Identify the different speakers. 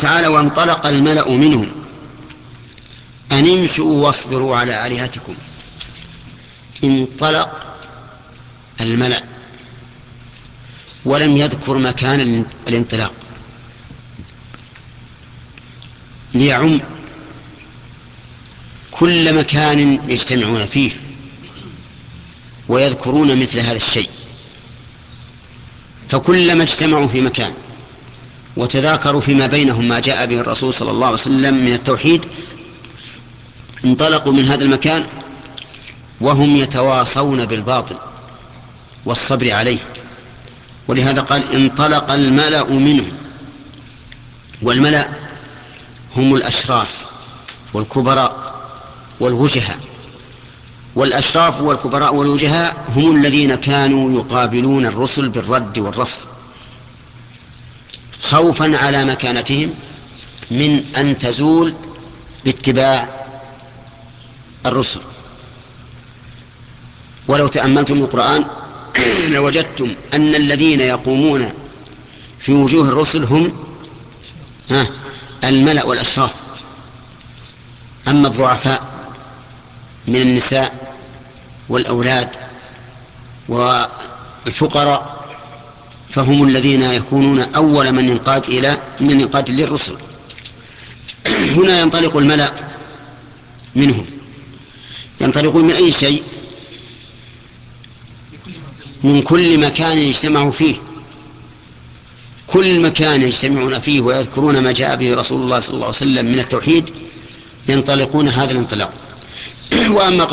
Speaker 1: تعالى: وانطلق الملأ منهم أن امشوا واصبروا على آلهتكم. انطلق الملأ ولم يذكر مكان الانطلاق ليعم كل مكان يجتمعون فيه ويذكرون مثل هذا الشيء. فكلما اجتمعوا في مكان وتذاكروا فيما بينهم ما جاء به الرسول صلى الله عليه وسلم من التوحيد انطلقوا من هذا المكان وهم يتواصون بالباطل والصبر عليه. ولهذا قال: انطلق الملأ منهم. والملأ هم الأشراف والكبراء والوجهاء. والأشراف والكبراء والوجهاء هم الذين كانوا يقابلون الرسل بالرد والرفض خوفا على مكانتهم من أن تزول باتباع الرسل. ولو تأملتم القرآن لوجدتم أن الذين يقومون في وجوه الرسل هم الملأ والأشراف. أما الضعفاء من النساء والأولاد والفقراء فهم الذين يكونون أول من ينقاد للرسل. هنا ينطلق الملأ منهم. ينطلقون من أي شيء؟ من كل مكان يجتمعوا فيه. كل مكان يجتمعون فيه ويذكرون ما جاء به رسول الله صلى الله عليه وسلم من التوحيد ينطلقون هذا الانطلاق. وأما